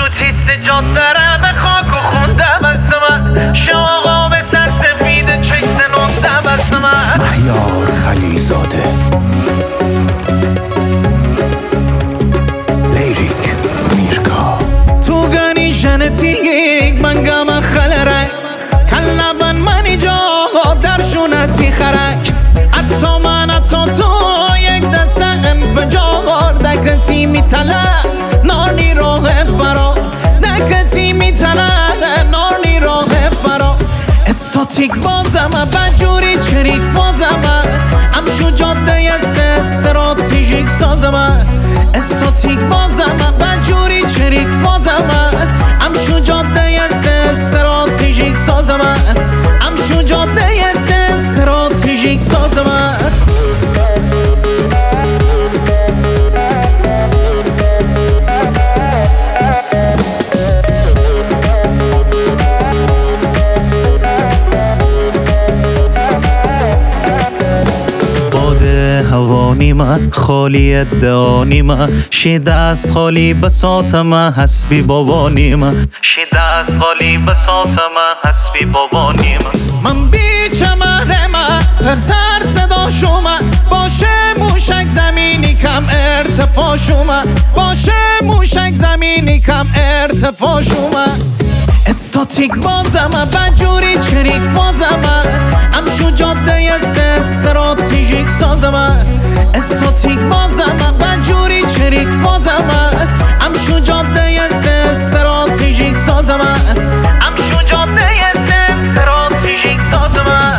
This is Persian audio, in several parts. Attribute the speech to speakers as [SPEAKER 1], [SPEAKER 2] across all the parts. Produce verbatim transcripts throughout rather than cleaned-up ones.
[SPEAKER 1] شو تیس جاده به خاک و خونده بس من شاقا به سر سفید چیس نونده بس من
[SPEAKER 2] مهیار خلیزاده لیریک میرکا
[SPEAKER 1] تو گنی ژنتیک من گم خلره کلبن منی جا در شونتی خرک حتی من حتی تو یک دستن به جاغار دکتی میتله نارنی راه برا دکتی میتله نارنی راه برا استاتیک بازم بجوری چریک بازم ام شو جاده استراتژیک سازم استاتیک بازم بجوری چریک بازم ام شو جاده استراتژیک سازم ام شو جاده استراتژیک سازم هوا نیمه خالی ادعا نیمه شی دست خالی بساط من حسبی بابا نیمه شی دست خالی بساط من حسبی بابا نیمه من بیچه مرمه پر سر صدا شومه باشه موشک زمینی کم ارتفاع شومه باشه موشک زمینی کم ارتفاع شومه استاتیک بازم بجوری چریک بازم ام شو جاده استراتژیک سازم استاتیک بازم بجوری چریک بازم ام شو جاده استراتژیک سازم ام شو جاده استراتژیک سازم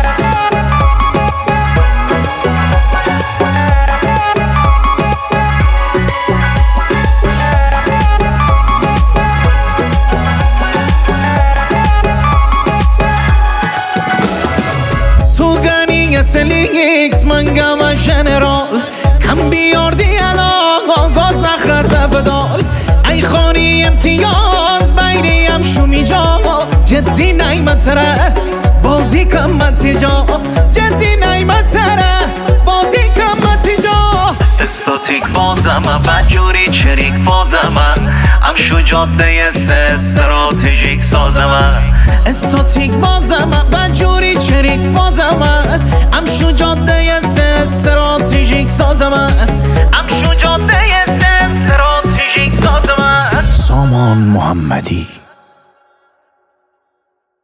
[SPEAKER 1] سلیکس من گم ژنرال کم بیاردی علاقا گاز نخرده بدال ای خانی امتیاز بیریم شومی جا جدی نیمتره بازی کمتی جا جدی نیمتره بازی کمتی جا استاتیک بازم بجوری چریک بازم ام شو جاده استراتژیک سازم استاتیک بازم بجوری چریک بازم ام شو جاده استراتژیک سازم ام شو جاده استراتژیک سازم
[SPEAKER 2] سامان محمدی